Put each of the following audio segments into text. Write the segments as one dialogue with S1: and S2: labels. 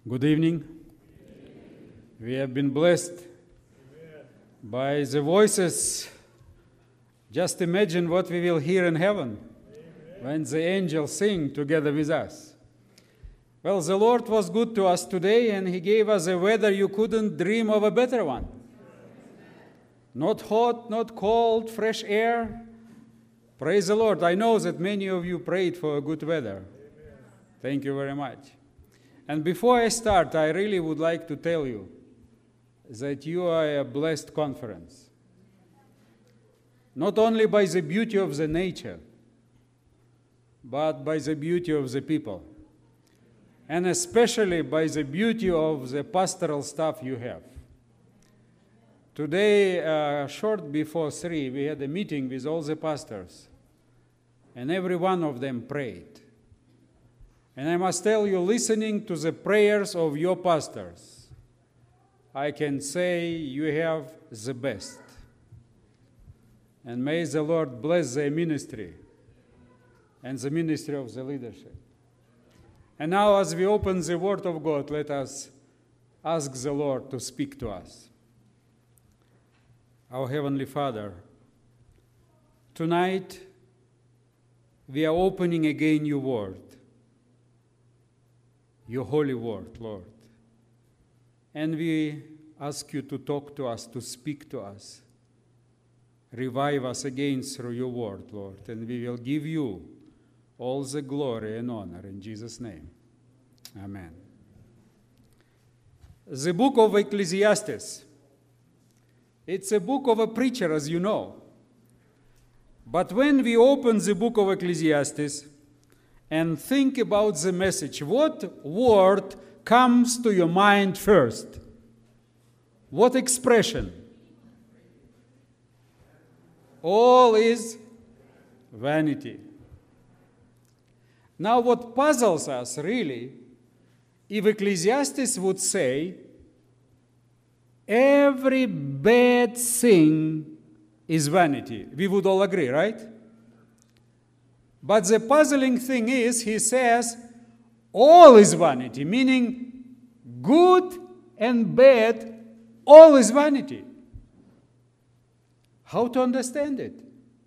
S1: Good evening. We have been blessed by the voices. Just imagine what we will hear in heaven when the angels sing together with us. Well, the Lord was good to us today, and He gave us a weather you couldn't dream of a better one. Not hot, not cold, fresh air. Praise the Lord. I know that many of you prayed for good weather. Thank you very much. And before I start, I really would like to tell you that you are a blessed conference. Not only by the beauty of the nature, but by the beauty of the people. And especially by the beauty of the pastoral staff you have. Today, short before 3, we had a meeting with all the pastors, and every one of them prayed. And I must tell you, listening to the prayers of your pastors, I can say you have the best. And may the Lord bless their ministry and the ministry of the leadership. And now, as we open the Word of God, let us ask the Lord to speak to us. Our Heavenly Father, tonight we are opening again your Word, your holy Word, Lord. And we ask you to talk to us, to speak to us. Revive us again through your Word, Lord, and we will give you all the glory and honor in Jesus' name. Amen. The book of Ecclesiastes. It's a book of a preacher, as you know. But when we open the book of Ecclesiastes and think about the message, what word comes to your mind first? What expression? All is vanity. Now, what puzzles us really, if Ecclesiastes would say, every bad thing is vanity. We would all agree, right? But the puzzling thing is, he says, all is vanity, meaning good and bad, all is vanity. How to understand it?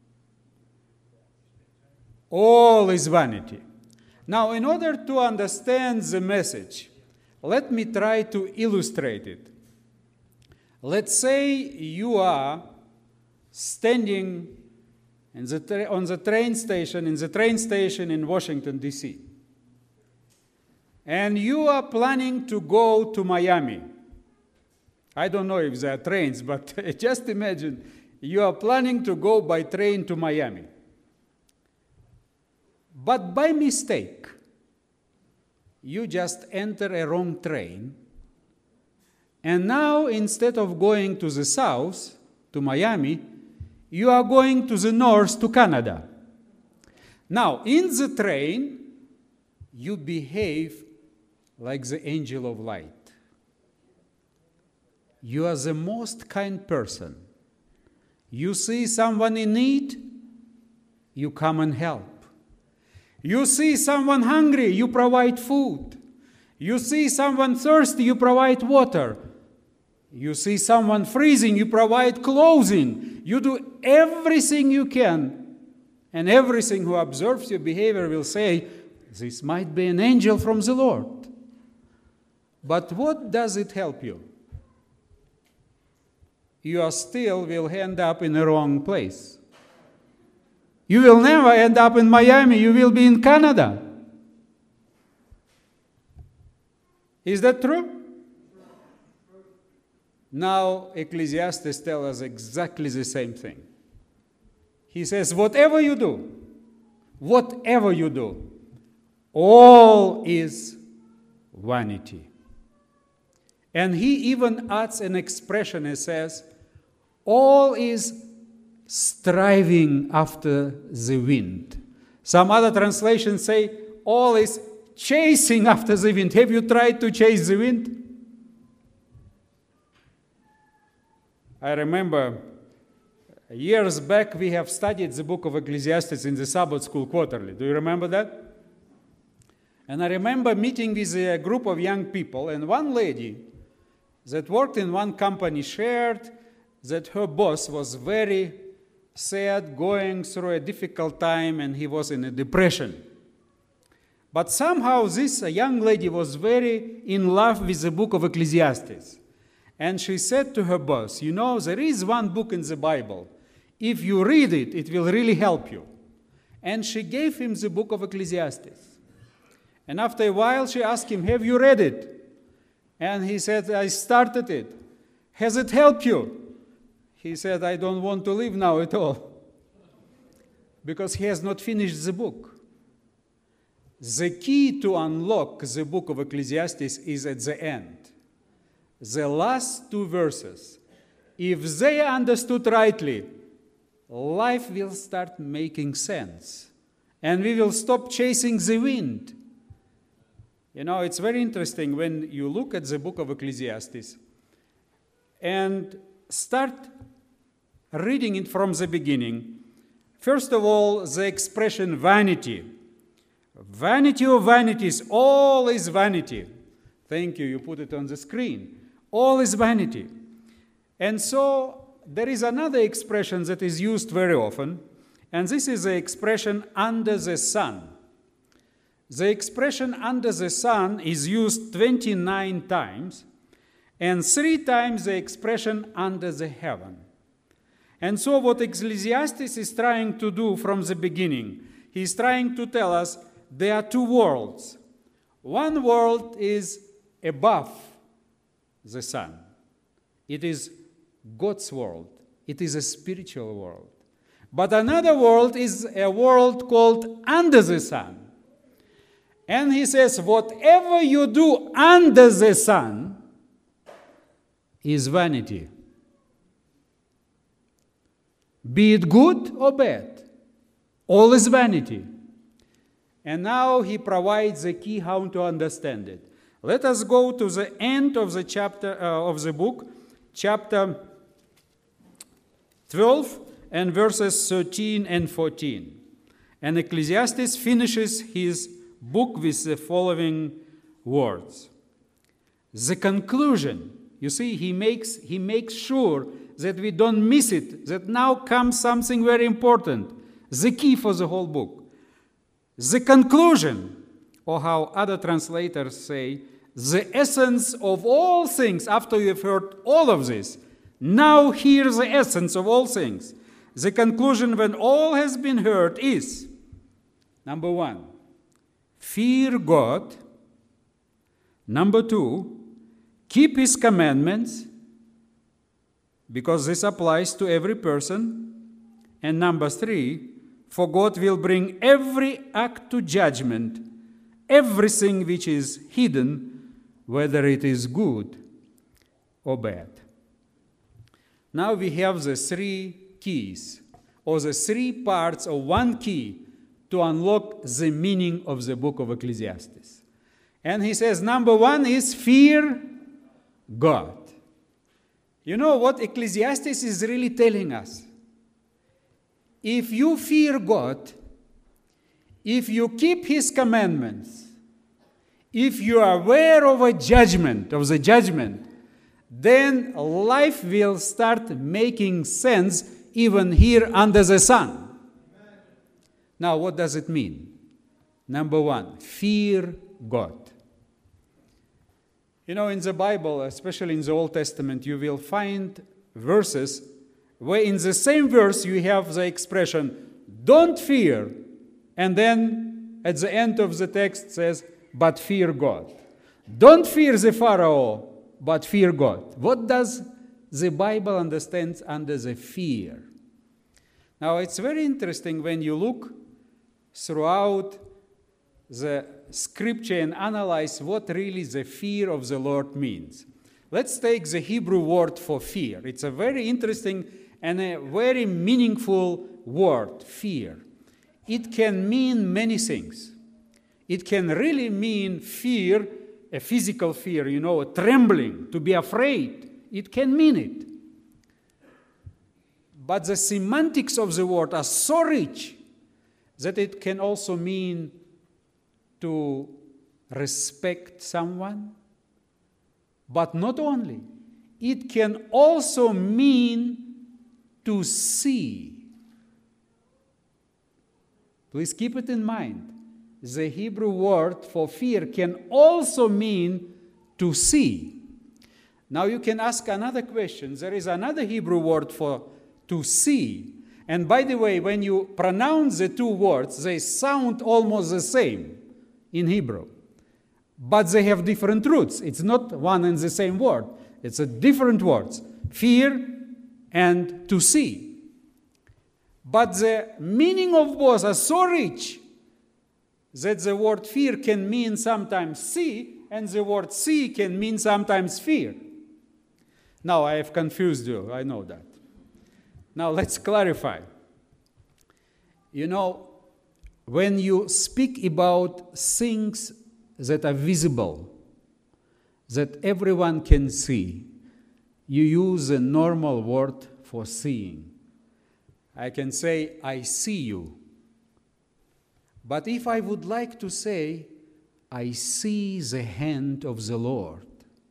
S1: All is vanity. Now, in order to understand the message, let me try to illustrate it. Let's say you are standing on the train station in Washington, D.C. And you are planning to go to Miami. I don't know if there are trains, but just imagine you are planning to go by train to Miami. But by mistake, you just enter a wrong train. And now, instead of going to the south, to Miami, you are going to the north, to Canada. Now, in the train, you behave like the angel of light. You are the most kind person. You see someone in need, you come and help. You see someone hungry, you provide food. You see someone thirsty, you provide water. You see someone freezing, you provide clothing. You do everything you can. And everything who observes your behavior will say, this might be an angel from the Lord. But what does it help you? You are still will end up in the wrong place. You will never end up in Miami. You will be in Canada. Is that true? Now, Ecclesiastes tells us exactly the same thing. He says, whatever you do, all is vanity. And he even adds an expression and says, all is striving after the wind. Some other translations say, all is chasing after the wind. Have you tried to chase the wind? I remember years back we have studied the book of Ecclesiastes in the Sabbath school quarterly. Do you remember that? And I remember meeting with a group of young people, and one lady that worked in one company shared that her boss was very sad, going through a difficult time, and he was in a depression. But somehow this young lady was very in love with the book of Ecclesiastes. And she said to her boss, you know, there is one book in the Bible. If you read it, it will really help you. And she gave him the book of Ecclesiastes. And after a while, she asked him, have you read it? And he said, I started it. Has it helped you? He said, I don't want to live now at all. Because he has not finished the book. The key to unlock the book of Ecclesiastes is at the end. The last 2 verses. If they understood rightly, life will start making sense. And we will stop chasing the wind. You know, it's very interesting when you look at the book of Ecclesiastes and start reading it from the beginning. First of all, the expression vanity. Vanity of vanities, all is vanity. Thank you, you put it on the screen. All is vanity. And so there is another expression that is used very often, and this is the expression under the sun. The expression under the sun is used 29 times, and 3 times the expression under the heaven. And so what Ecclesiastes is trying to do from the beginning, he's trying to tell us there are 2 worlds. One world is above the sun. It is God's world. It is a spiritual world. But another world is a world called under the sun. And he says, whatever you do under the sun is vanity. Be it good or bad, all is vanity. And now he provides the key how to understand it. Let us go to the end of the chapter of the book, chapter 12 and verses 13 and 14. And Ecclesiastes finishes his book with the following words. The conclusion, you see, he makes sure that we don't miss it, that now comes something very important, the key for the whole book. The conclusion, or how other translators say, the essence of all things, after you have heard all of this, now hear the essence of all things. The conclusion when all has been heard is, number 1, fear God. Number 2, keep His commandments, because this applies to every person. And number 3, for God will bring every act to judgment, everything which is hidden, whether it is good or bad. Now we have the 3 keys, or the 3 parts of one key to unlock the meaning of the book of Ecclesiastes. And he says, number 1 is fear God. You know what Ecclesiastes is really telling us? If you fear God, if you keep His commandments, if you are aware of the judgment, then life will start making sense even here under the sun. Now, what does it mean? Number 1, fear God. You know, in the Bible, especially in the Old Testament, you will find verses where in the same verse you have the expression, don't fear, and then at the end of the text says, but fear God. Don't fear the Pharaoh, but fear God. What does the Bible understand under the fear? Now, it's very interesting when you look throughout the scripture and analyze what really the fear of the Lord means. Let's take the Hebrew word for fear. It's a very interesting and a very meaningful word, fear. It can mean many things. It can really mean fear, a physical fear, you know, a trembling, to be afraid. It can mean it. But the semantics of the word are so rich that it can also mean to respect someone. But not only, it can also mean to see. Please keep it in mind. The Hebrew word for fear can also mean to see. Now you can ask another question. There is another Hebrew word for to see. And by the way, when you pronounce the two words, they sound almost the same in Hebrew. But they have different roots. It's not one and the same word. It's a different words. Fear and to see. But the meaning of both are so rich that the word fear can mean sometimes see, and the word see can mean sometimes fear. Now I have confused you, I know that. Now let's clarify. You know, when you speak about things that are visible, that everyone can see, you use a normal word for seeing. I can say, I see you. But if I would like to say, I see the hand of the Lord,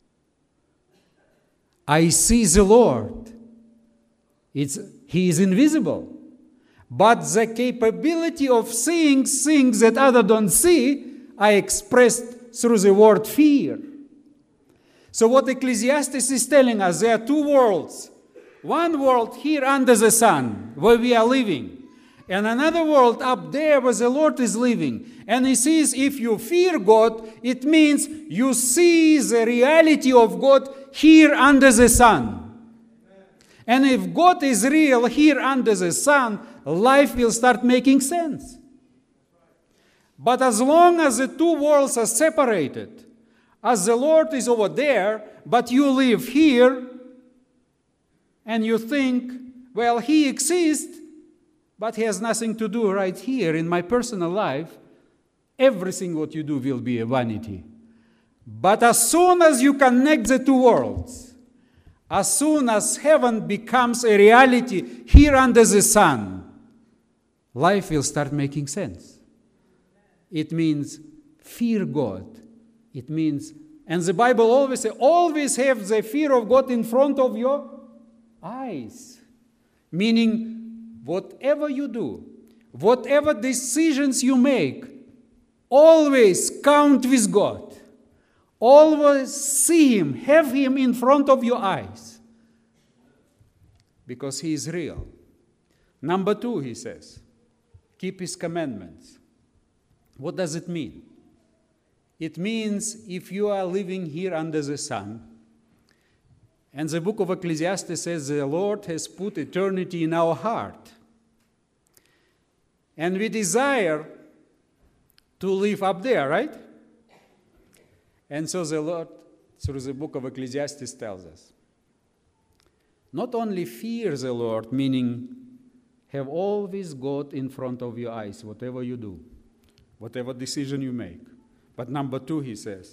S1: I see the Lord, He is invisible. But the capability of seeing things that others don't see, I expressed through the word fear. So what Ecclesiastes is telling us, there are two worlds. One world here under the sun, where we are living, and another world up there where the Lord is living. And he says, if you fear God, it means you see the reality of God here under the sun. And if God is real here under the sun, life will start making sense. But as long as the two worlds are separated, as the Lord is over there, but you live here, and you think, well, He exists, but He has nothing to do right here in my personal life, everything what you do will be a vanity. But as soon as you connect the two worlds, as soon as heaven becomes a reality here under the sun, life will start making sense. It means fear God. It means, and the Bible always says, always have the fear of God in front of your eyes. Meaning, whatever you do, whatever decisions you make, always count with God. Always see Him, have Him in front of your eyes. Because He is real. Number two, he says, keep His commandments. What does it mean? It means if you are living here under the sun, and the book of Ecclesiastes says the Lord has put eternity in our heart, and we desire to live up there, right? And so the Lord, through the book of Ecclesiastes, tells us, not only fear the Lord, meaning have always God in front of your eyes, whatever you do, whatever decision you make. But number two, he says,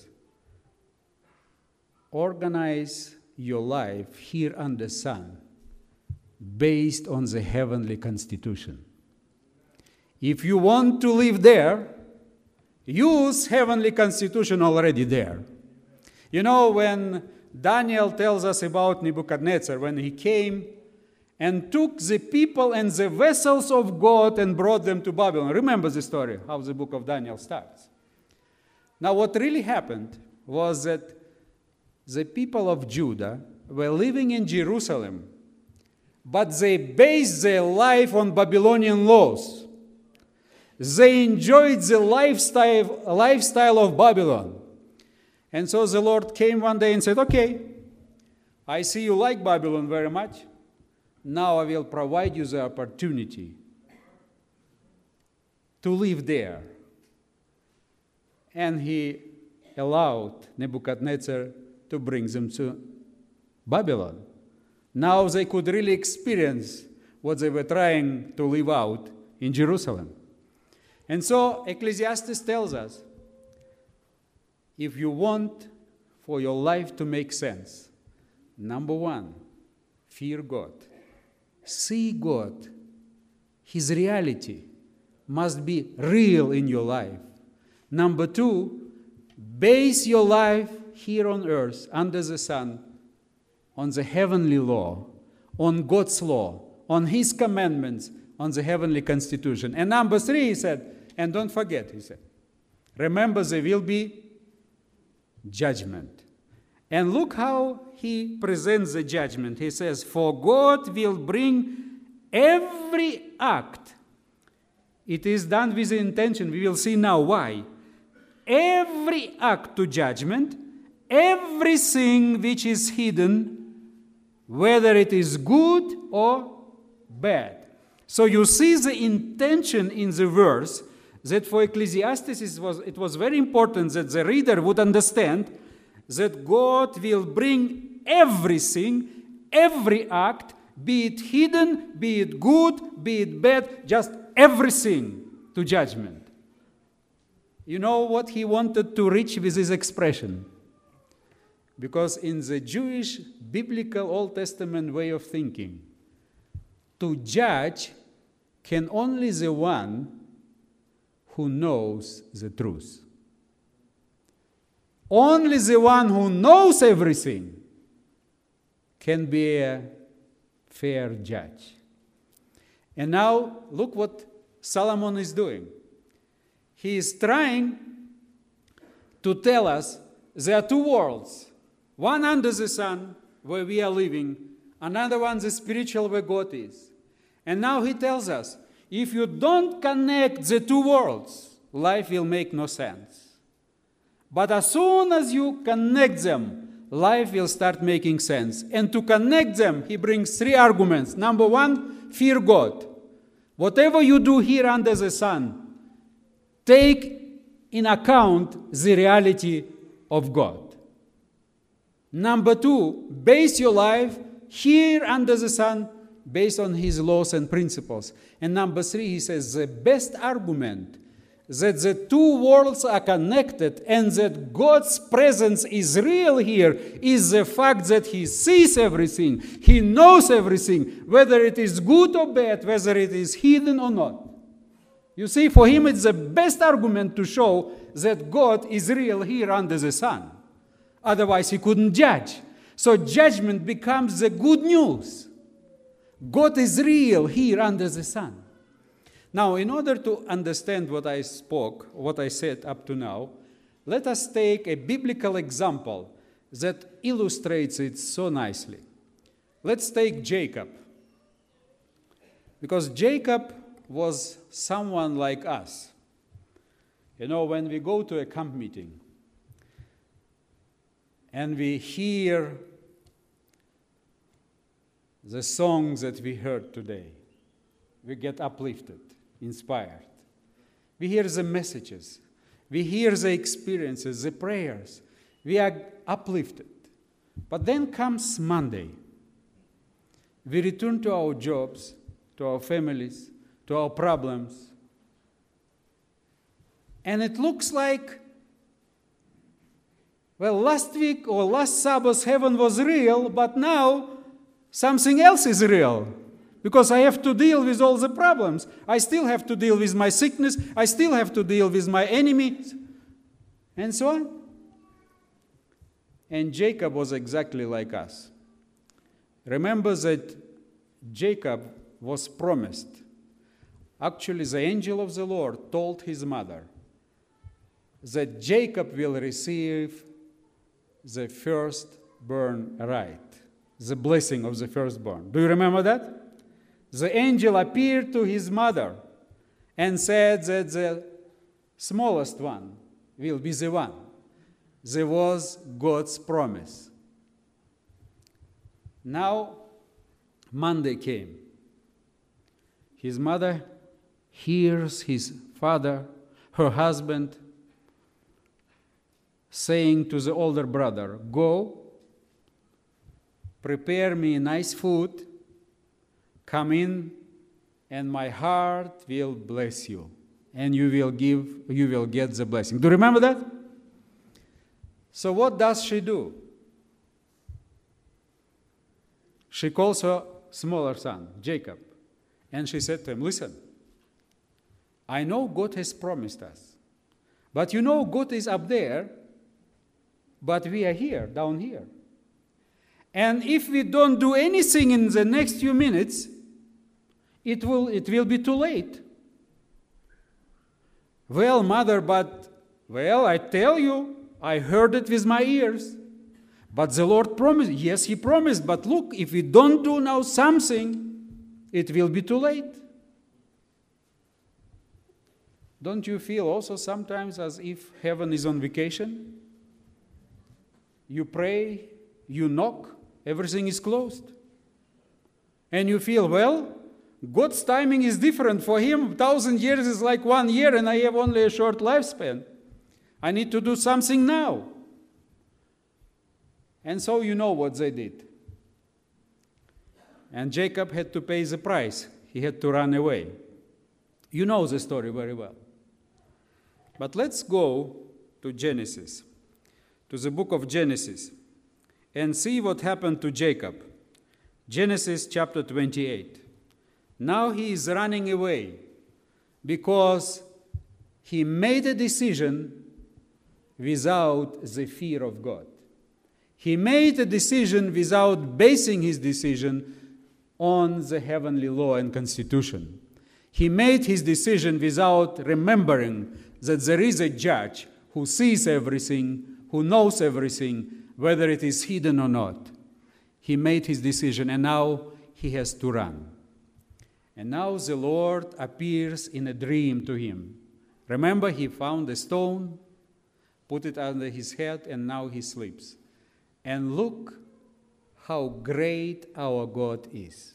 S1: organize your life here under the sun based on the heavenly constitution. If you want to live there, use heavenly constitution already there. You know, when Daniel tells us about Nebuchadnezzar, when he came and took the people and the vessels of God and brought them to Babylon. Remember the story, how the book of Daniel starts. Now, what really happened was that the people of Judah were living in Jerusalem, but they based their life on Babylonian laws. They enjoyed the lifestyle of Babylon. And so the Lord came one day and said, okay, I see you like Babylon very much. Now I will provide you the opportunity to live there. And he allowed Nebuchadnezzar to bring them to Babylon. Now they could really experience what they were trying to live out in Jerusalem. And so Ecclesiastes tells us, if you want for your life to make sense, number one, fear God. See God. His reality must be real in your life. Number two, Base your life here on earth, under the sun, on the heavenly law, on God's law, on His commandments, on the heavenly constitution. And number 3, he said, and don't forget, he said, remember there will be judgment. And look how he presents the judgment. He says, for God will bring every act. It is done with the intention. We will see now why. Every act to judgment, everything which is hidden, whether it is good or bad. So you see the intention in the verse that for Ecclesiastes it was very important that the reader would understand that God will bring everything, every act, be it hidden, be it good, be it bad, just everything to judgment. You know what he wanted to reach with his expression? Because in the Jewish, biblical, Old Testament way of thinking, to judge can only the one who knows the truth. Only the one who knows everything can be a fair judge. And now, look what Solomon is doing. He is trying to tell us there are two worlds. One under the sun, where we are living. Another one, the spiritual, where God is. And now he tells us, if you don't connect the two worlds, life will make no sense. But as soon as you connect them, life will start making sense. And to connect them, he brings 3 arguments. Number 1, fear God. Whatever you do here under the sun, take in account the reality of God. Number 2, base your life here under the sun based on His laws and principles. And number 3, he says, the best argument that the two worlds are connected and that God's presence is real here is the fact that He sees everything, He knows everything, whether it is good or bad, whether it is hidden or not. You see, for him it's the best argument to show that God is real here under the sun. Otherwise he couldn't judge. So judgment becomes the good news. God is real here under the sun. Now, in order to understand what I said up to now, let us take a biblical example that illustrates it so nicely. Let's take Jacob. Because Jacob was someone like us. You know, when we go to a camp meeting and we hear the songs that we heard today, we get uplifted, inspired. We hear the messages. We hear the experiences, the prayers. We are uplifted. But then comes Monday. We return to our jobs, to our families, to our problems. And it looks like, well, last week or last Sabbath heaven was real, but now something else is real. Because I have to deal with all the problems. I still have to deal with my sickness. I still have to deal with my enemies. And so on. And Jacob was exactly like us. Remember that Jacob was promised. Actually, the angel of the Lord told his mother that Jacob will receive the firstborn right, the blessing of the firstborn. Do you remember that? The angel appeared to his mother and said that the smallest one will be the one. There was God's promise. Now, Monday came. His mother hears his father, her husband, saying to the older brother, "Go, prepare me nice food, come in, and my heart will bless you, and you will get the blessing." Do you remember that? So what does she do? She calls her smaller son, Jacob, and she said to him, "Listen, I know God has promised us, but you know God is up there, but we are here, down here. And if we don't do anything in the next few minutes, it will be too late. Well, mother, I tell you, I heard it with my ears. But the Lord promised. Yes, He promised. But look, if we don't do now something, it will be too late. Don't you feel also sometimes as if heaven is on vacation? You pray, you knock, everything is closed. And you feel, well, God's timing is different. For Him, 1,000 years is like 1 year, and I have only a short lifespan. I need to do something now. And so you know what they did. And Jacob had to pay the price. He had to run away. You know the story very well. But let's go to Genesis, to the book of Genesis, and see what happened to Jacob. Genesis chapter 28. Now he is running away because he made a decision without the fear of God. He made a decision without basing his decision on the heavenly law and constitution. He made his decision without remembering that there is a judge who sees everything, who knows everything, whether it is hidden or not. He made his decision, and now he has to run. And now the Lord appears in a dream to him. Remember, he found a stone, put it under his head, and now he sleeps. And look how great our God is.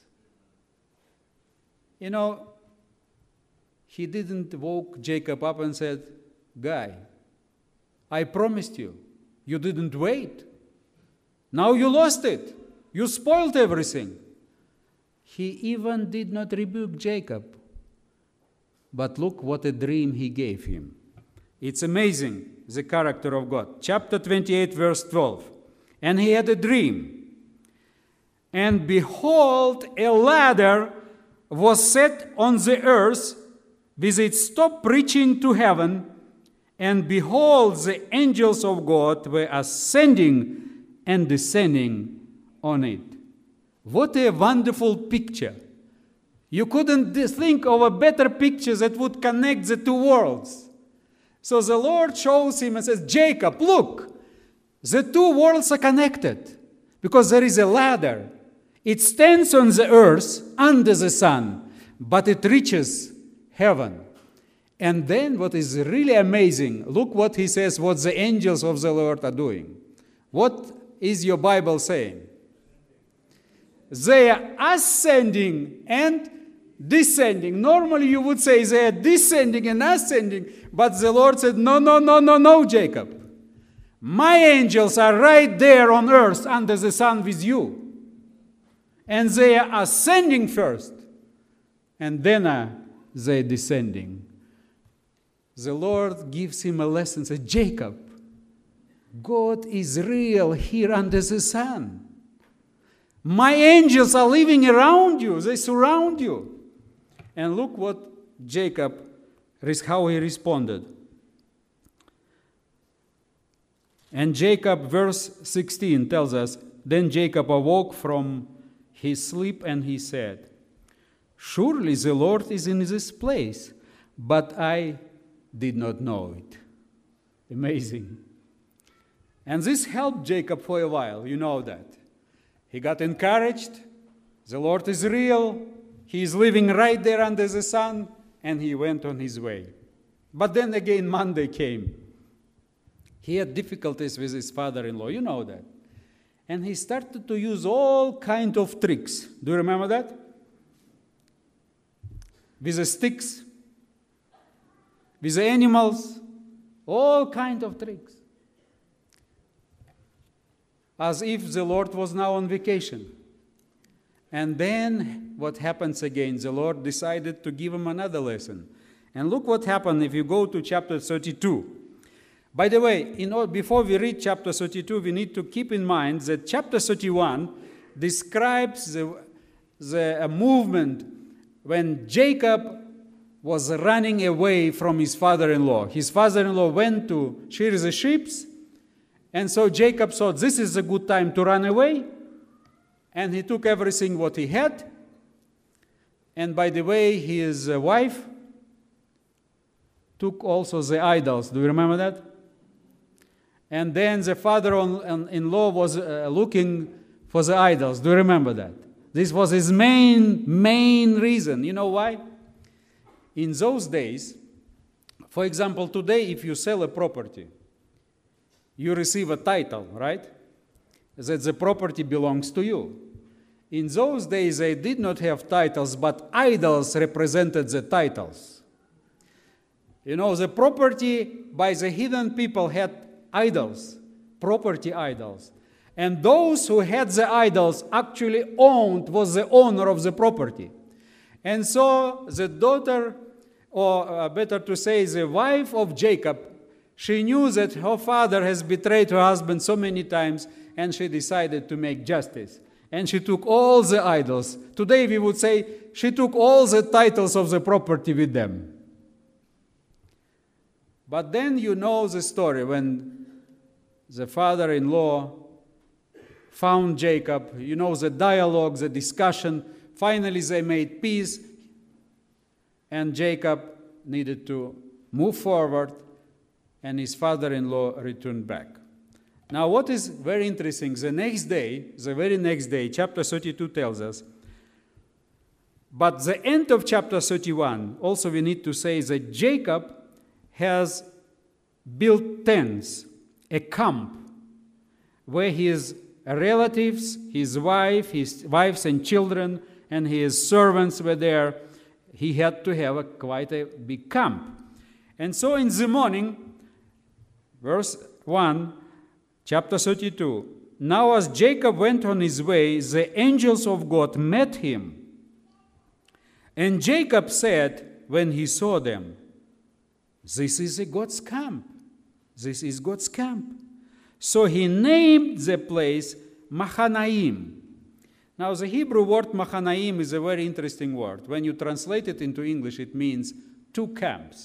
S1: You know, he didn't woke Jacob up and said, "Guy, I promised you. You didn't wait. Now you lost it. You spoiled everything." He even did not rebuke Jacob. But look what a dream he gave him. It's amazing, the character of God. Chapter 28, verse 12. And he had a dream. And behold, a ladder was set on the earth with its top reaching to heaven. And behold, the angels of God were ascending and descending on it. What a wonderful picture. You couldn't think of a better picture that would connect the two worlds. So the Lord shows him and says, "Jacob, look, the two worlds are connected because there is a ladder. It stands on the earth under the sun, but it reaches heaven." And then what is really amazing, look what he says, what the angels of the Lord are doing. What is your Bible saying? They are ascending and descending. Normally you would say they are descending and ascending, but the Lord said, no, Jacob. My angels are right there on earth under the sun with you. And they are ascending first, and then they descending. The Lord gives him a lesson, says, "Jacob, God is real here under the sun. My angels are living around you. They surround you." And look what Jacob, how he responded. And Jacob, verse 16 tells us, "Then Jacob awoke from his sleep and he said, 'Surely the Lord is in this place, but I did not know it.'" Amazing. And this helped Jacob for a while, you know that. He got encouraged. The Lord is real. He is living right there under the sun, and he went on his way. But then again, Monday came. He had difficulties with his father-in-law, you know that. And he started to use all kinds of tricks. Do you remember that? With the sticks, with the animals, all kinds of tricks. As if the Lord was now on vacation. And then what happens again? The Lord decided to give him another lesson. And look what happened if you go to chapter 32. By the way, before we read chapter 32, we need to keep in mind that chapter 31 describes the movement when Jacob was running away from his father-in-law. His father-in-law went to shear the sheep, And so Jacob thought this is a good time to run away. And he took everything what he had. And by the way, his wife took also the idols. Do you remember that? And then the father-in-law was looking for the idols. Do you remember that? This was his main reason. You know why? In those days, for example, today if you sell a property, you receive a title, right? That the property belongs to you. In those days, they did not have titles, but idols represented the titles. You know, the property by the heathen people had idols, property idols. And those who had the idols actually was the owner of the property. And so the daughter, or better to say, the wife of Jacob, she knew that her father has betrayed her husband so many times, and she decided to make justice. And she took all the idols. Today we would say she took all the titles of the property with them. But then you know the story when the father-in-law found Jacob. You know the dialogue, the discussion. Finally they made peace. And Jacob needed to move forward. And his father-in-law returned back. Now what is very interesting, the very next day, chapter 32 tells us, but the end of chapter 31, also we need to say that Jacob has built tents, a camp, where his relatives, his wives and children, and his servants were there. He had to have quite a big camp. And so in the morning, verse 1, chapter 32, now as Jacob went on his way, the angels of God met him. And Jacob said, when he saw them, this is God's camp. This is God's camp. So he named the place Mahanaim. Now the Hebrew word Mahanaim is a very interesting word. When you translate it into English, it means two camps.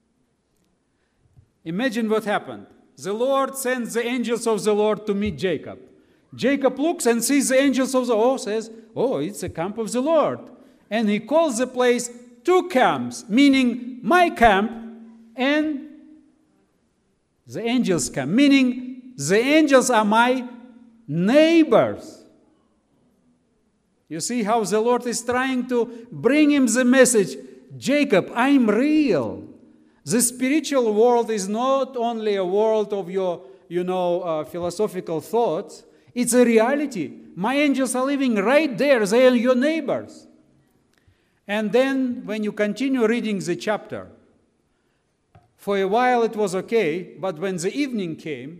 S1: Imagine what happened. The Lord sends the angels of the Lord to meet Jacob. Jacob looks and sees the angels of the Lord, says, oh, it's a camp of the Lord. And he calls the place two camps, meaning my camp and the angels' camp, meaning the angels are my neighbors. You see how the Lord is trying to bring him the message, Jacob, I'm real. The spiritual world is not only a world of your, philosophical thoughts. It's a reality. My angels are living right there. They are your neighbors. And then when you continue reading the chapter, for a while it was okay, but when the evening came,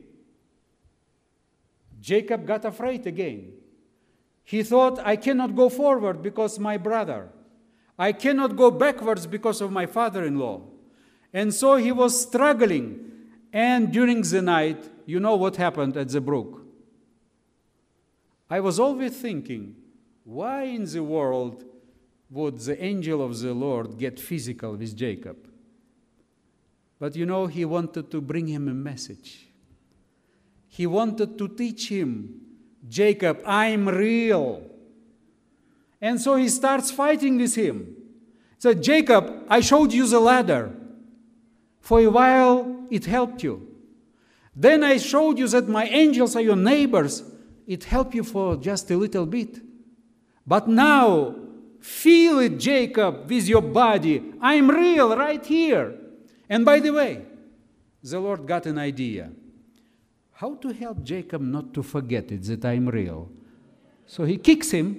S1: Jacob got afraid again. He thought, I cannot go forward because my brother. I cannot go backwards because of my father-in-law. And so he was struggling. And during the night, you know what happened at the brook? I was always thinking, why in the world would the angel of the Lord get physical with Jacob? But he wanted to bring him a message. He wanted to teach him, Jacob, I'm real. And so he starts fighting with him. He said, Jacob, I showed you the ladder. For a while, it helped you. Then I showed you that my angels are your neighbors. It helped you for just a little bit. But now, feel it, Jacob, with your body. I'm real right here. And by the way, the Lord got an idea. How to help Jacob not to forget it, that I'm real? So he kicks him.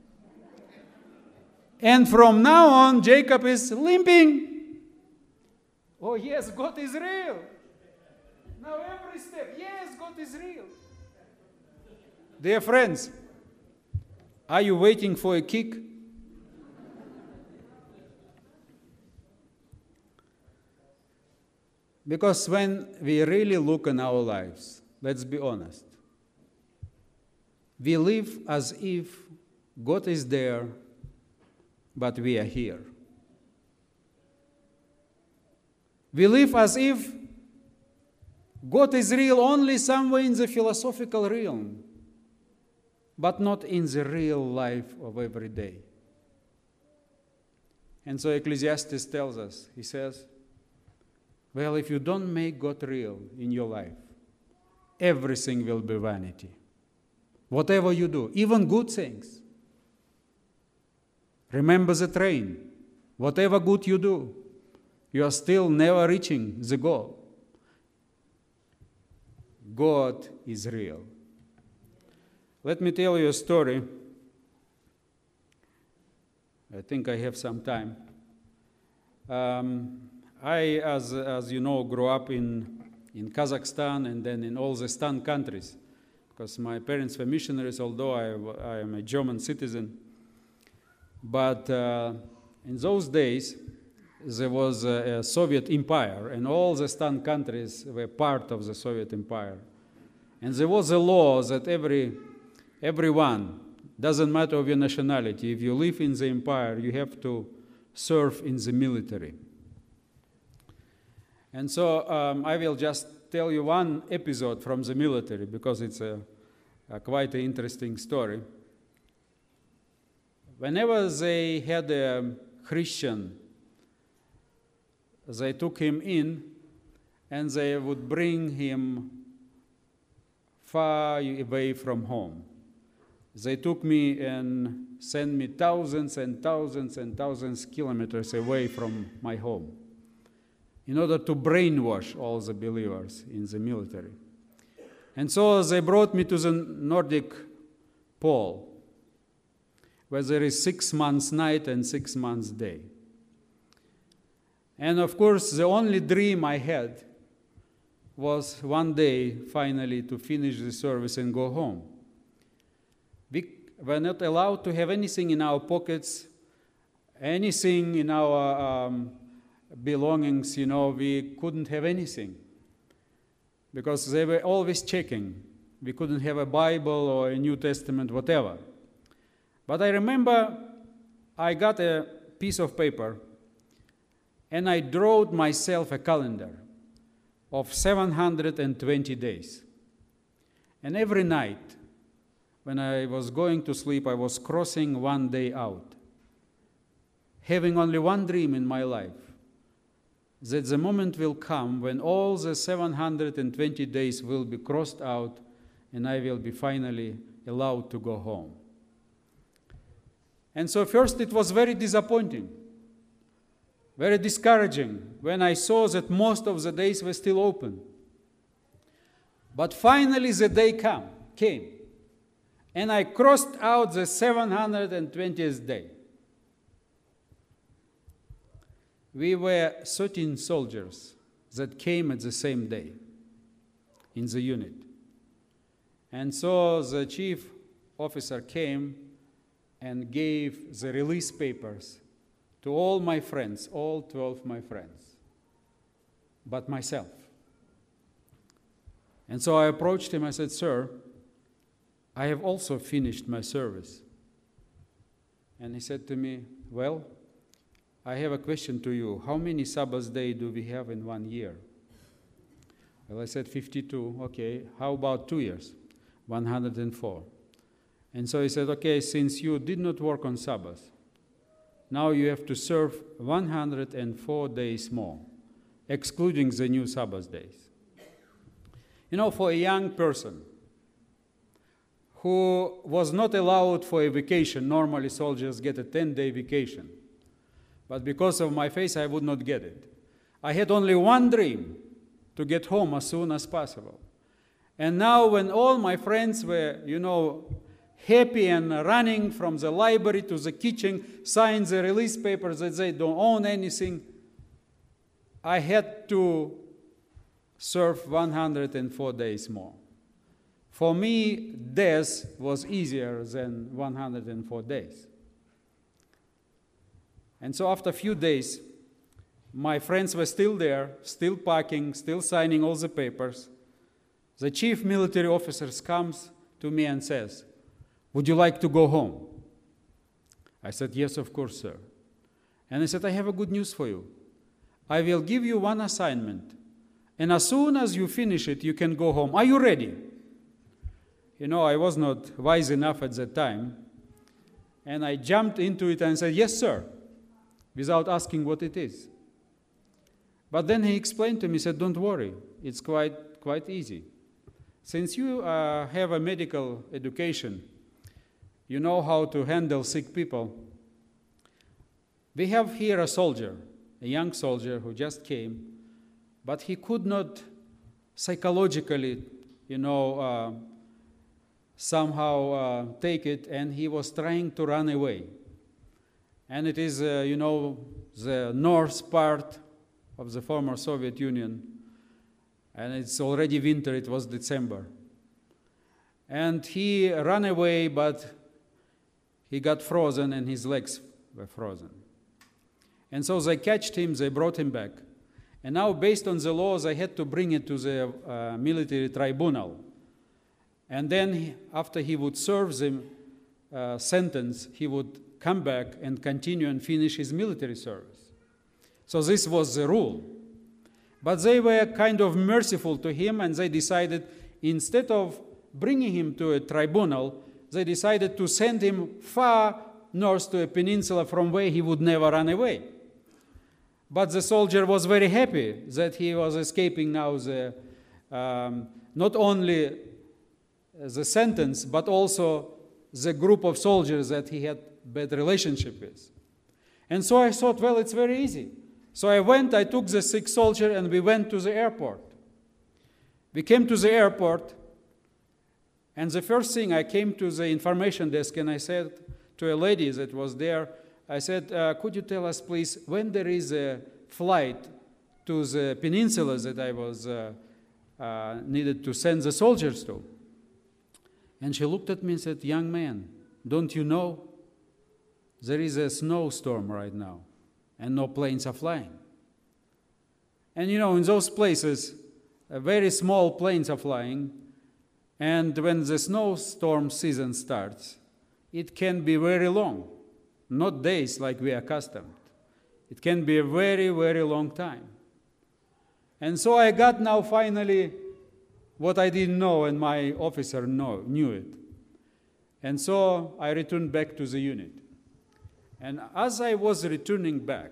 S1: And from now on, Jacob is limping. Oh, yes, God is real. Now every step, yes, God is real. Dear friends, are you waiting for a kick? Because when we really look in our lives, let's be honest, we live as if God is there, but we are here. We live as if God is real only somewhere in the philosophical realm, but not in the real life of every day. And so Ecclesiastes tells us, he says, well, if you don't make God real in your life, everything will be vanity. Whatever you do, even good things. Remember the train. Whatever good you do, you are still never reaching the goal. God is real. Let me tell you a story. I think I have some time. I, as you know, grew up in Kazakhstan and then in all the Stan countries, because my parents were missionaries, although I am a German citizen. But in those days, there was a Soviet empire, and all the Stan countries were part of the Soviet empire. And there was a law that everyone, doesn't matter of your nationality, if you live in the empire, you have to serve in the military. And so I will just tell you one episode from the military, because it's a quite an interesting story. Whenever they had a Christian, they took him in and they would bring him far away from home. They took me and sent me thousands and thousands and thousands of kilometers away from my home in order to brainwash all the believers in the military. And so they brought me to the Nordic Pole, where there is 6 months night and 6 months day. And of course, the only dream I had was one day finally to finish the service and go home. We were not allowed to have anything in our pockets, anything in our belongings, we couldn't have anything, because they were always checking. We couldn't have a Bible or a New Testament, whatever. But I remember I got a piece of paper and I drew myself a calendar of 720 days. And every night when I was going to sleep, I was crossing one day out, having only one dream in my life, that the moment will come when all the 720 days will be crossed out and I will be finally allowed to go home. And so first it was very disappointing, very discouraging when I saw that most of the days were still open. But finally the day came, and I crossed out the 720th day. We were 13 soldiers that came at the same day in the unit. And so the chief officer came and gave the release papers to all my friends, all 12 my friends, but myself. And so I approached him, I said, "Sir, I have also finished my service." And he said to me, "Well, I have a question to you. How many Sabbath days do we have in 1 year?" Well, I said 52. Okay, how about 2 years? 104. And so he said, "Okay, since you did not work on Sabbath, now you have to serve 104 days more, excluding the new Sabbath days." For a young person who was not allowed for a vacation, normally soldiers get a 10-day vacation. But because of my faith, I would not get it. I had only one dream, to get home as soon as possible. And now when all my friends were, happy and running from the library to the kitchen, signed the release papers that they don't own anything, I had to serve 104 days more. For me, death was easier than 104 days. And so after a few days, my friends were still there, still packing, still signing all the papers. The chief military officer comes to me and says, "Would you like to go home?" I said, "Yes, of course, sir." And he said, "I have a good news for you. I will give you one assignment, And as soon as you finish it, you can go home. Are you ready? I was not wise enough at that time. And I jumped into it and said, yes, sir, without asking what it is. But then he explained to me, he said, don't worry, it's quite easy. Since you have a medical education, you know how to handle sick people. We have here a soldier, a young soldier who just came, but he could not psychologically, somehow take it, and he was trying to run away. And it is, the north part of the former Soviet Union, and it's already winter, it was December. And he ran away, but he got frozen and his legs were frozen. And so they catched him, they brought him back. And now, based on the laws, I had to bring it to the military tribunal. And then, after he would serve the sentence, he would come back and continue and finish his military service. So this was the rule. But they were kind of merciful to him, and they decided, instead of bringing him to a tribunal, they decided to send him far north to a peninsula from where he would never run away. But the soldier was very happy that he was escaping now not only the sentence, but also the group of soldiers that he had bad relationship with. And so I thought, well, it's very easy. So I took the sick soldier, and we went to the airport. We came to the airport, and the first thing, I came to the information desk, and I said to a lady that was there, I said, could you tell us, please, when there is a flight to the peninsula that I was needed to send the soldiers to? And she looked at me and said, young man, don't you know there is a snowstorm right now and no planes are flying? And in those places, very small planes are flying, and when the snowstorm season starts, it can be very long. Not days like we are accustomed. It can be a very, very long time. And so I got now finally what I didn't know, and my officer knew it. And so I returned back to the unit. And as I was returning back,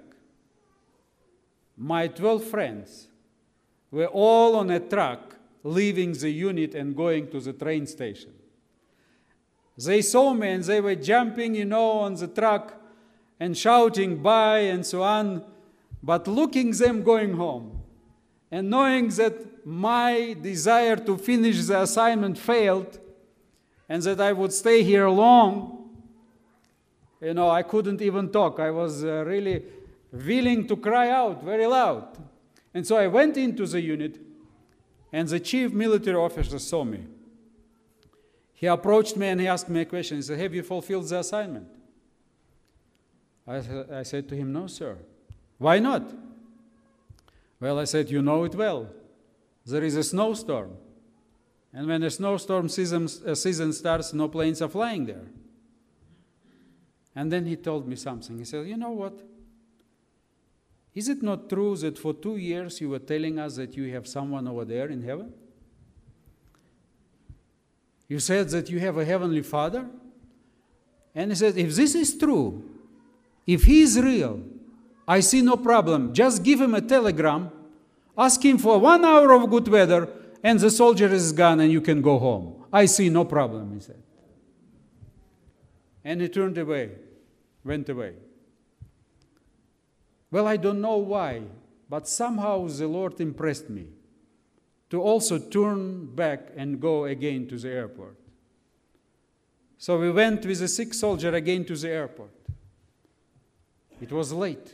S1: my 12 friends were all on a truck leaving the unit and going to the train station. They saw me and they were jumping, on the truck and shouting bye and so on, but looking them going home and knowing that my desire to finish the assignment failed and that I would stay here long, I couldn't even talk. I was really willing to cry out very loud. And so I went into the unit, and the chief military officer saw me. He approached me and he asked me a question. He said, have you fulfilled the assignment? I said to him, no, sir. Why not? Well, I said, you know it well. There is a snowstorm. And when the snowstorm season starts, no planes are flying there. And then he told me something. He said, you know what? Is it not true that for 2 years you were telling us that you have someone over there in heaven? You said that you have a heavenly Father? And he said, if this is true, if he is real, I see no problem. Just give him a telegram, ask him for 1 hour of good weather, and the soldier is gone and you can go home. I see no problem, he said. And he turned away, went away. Well, I don't know why, but somehow the Lord impressed me to also turn back and go again to the airport. So we went with the sick soldier again to the airport. It was late.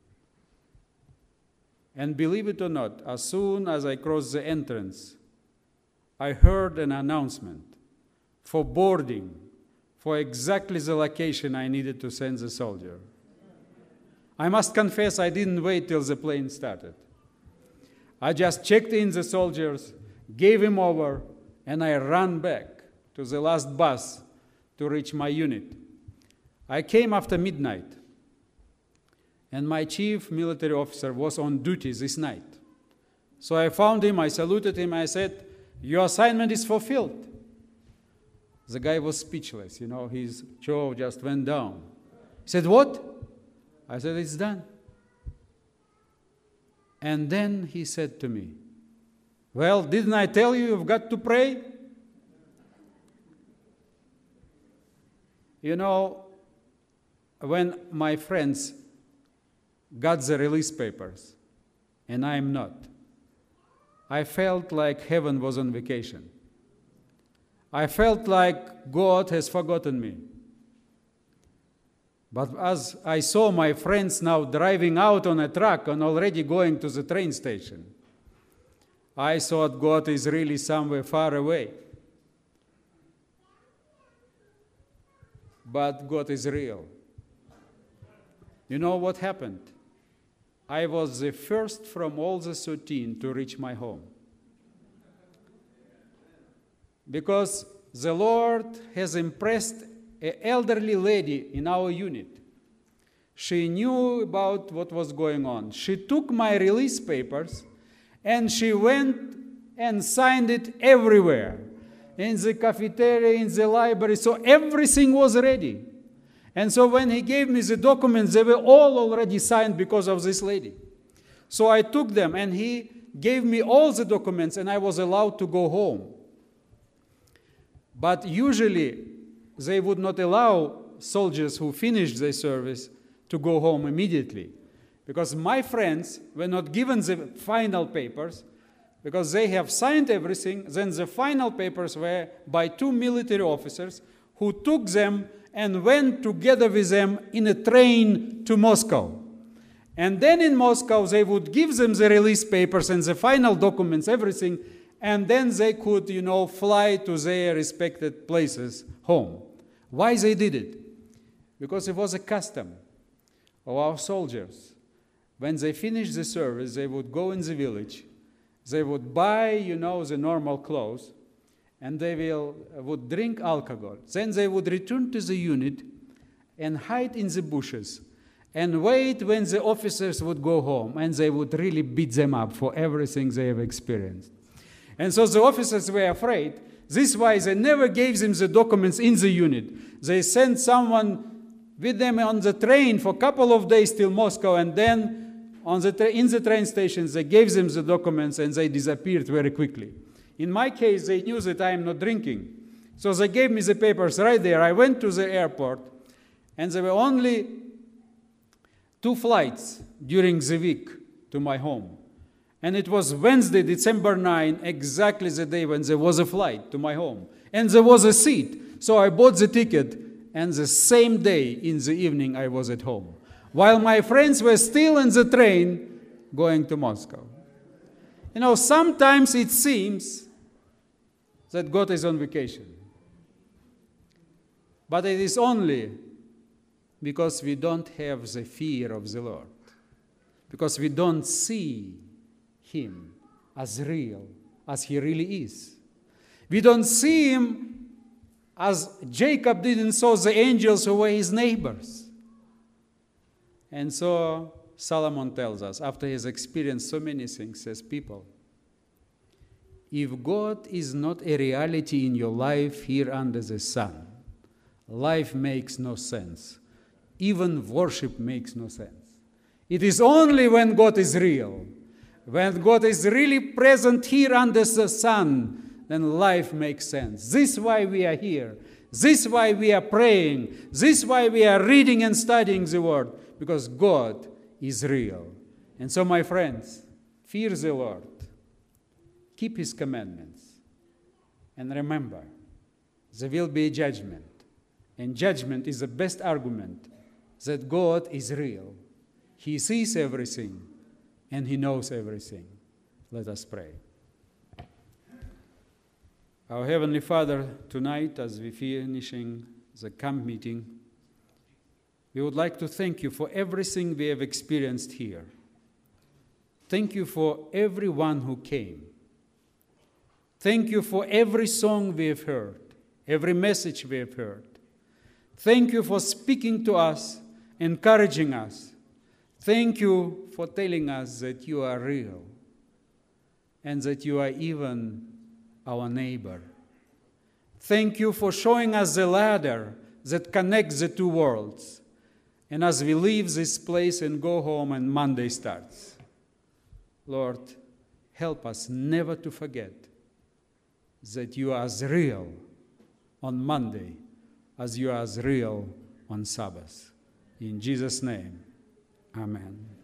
S1: And believe it or not, as soon as I crossed the entrance, I heard an announcement for boarding for exactly the location I needed to send the soldier. I must confess, I didn't wait till the plane started. I just checked in the soldiers, gave him over, and I ran back to the last bus to reach my unit. I came after midnight, and my chief military officer was on duty this night. So I found him, I saluted him, I said, "Your assignment is fulfilled." The guy was speechless, his jaw just went down. He said, "What?" I said, "It's done." And then he said to me, "Well, didn't I tell you you've got to pray?" When my friends got the release papers, and I'm not, I felt like heaven was on vacation. I felt like God has forgotten me. But as I saw my friends now driving out on a truck and already going to the train station, I thought God is really somewhere far away. But God is real. You know what happened? I was the first from all the 13 to reach my home. Because the Lord has impressed an elderly lady in our unit. She knew about what was going on. She took my release papers and she went and signed it everywhere. In the cafeteria, in the library, so everything was ready. And so when he gave me the documents, they were all already signed because of this lady. So I took them and he gave me all the documents and I was allowed to go home. But usually they would not allow soldiers who finished their service to go home immediately. Because my friends were not given the final papers, because they have signed everything. Then the final papers were by 2 military officers who took them and went together with them in a train to Moscow. And then in Moscow, they would give them the release papers and the final documents, everything, and then they could, fly to their respected places home. Why they did it? Because it was a custom of our soldiers. When they finished the service, they would go in the village, they would buy, the normal clothes, and they would drink alcohol. Then they would return to the unit and hide in the bushes and wait when the officers would go home, and they would really beat them up for everything they have experienced. And so the officers were afraid. This is why they never gave them the documents in the unit. They sent someone with them on the train for a couple of days till Moscow, and then in the train stations they gave them the documents and they disappeared very quickly. In my case, they knew that I am not drinking. So they gave me the papers right there. I went to the airport, and there were only 2 flights during the week to my home. And it was Wednesday, December 9, exactly the day when there was a flight to my home. And there was a seat. So I bought the ticket, and the same day in the evening I was at home, while my friends were still in the train going to Moscow. Sometimes it seems that God is on vacation. But it is only because we don't have the fear of the Lord, because we don't see Him as real, as He really is. We don't see Him as Jacob didn't saw the angels who were his neighbors. And so Solomon tells us, after he has experienced so many things as people, if God is not a reality in your life here under the sun, life makes no sense. Even worship makes no sense. It is only when God is real, when God is really present here under the sun, then life makes sense. This is why we are here. This is why we are praying. This is why we are reading and studying the Word, because God is real. And so, my friends, fear the Lord. Keep His commandments. And remember, there will be a judgment. And judgment is the best argument that God is real. He sees everything and He knows everything. Let us pray. Our Heavenly Father, tonight as we're finishing the camp meeting, we would like to thank You for everything we have experienced here. Thank You for everyone who came. Thank You for every song we have heard, every message we have heard. Thank You for speaking to us, encouraging us. Thank You for telling us that You are real. and that you are even our neighbor. Thank you for showing us the ladder that connects the two worlds. And as we leave this place and go home and Monday starts, Lord, help us never to forget that you are as real on Monday as you are as real on Sabbath. In Jesus' name, amen.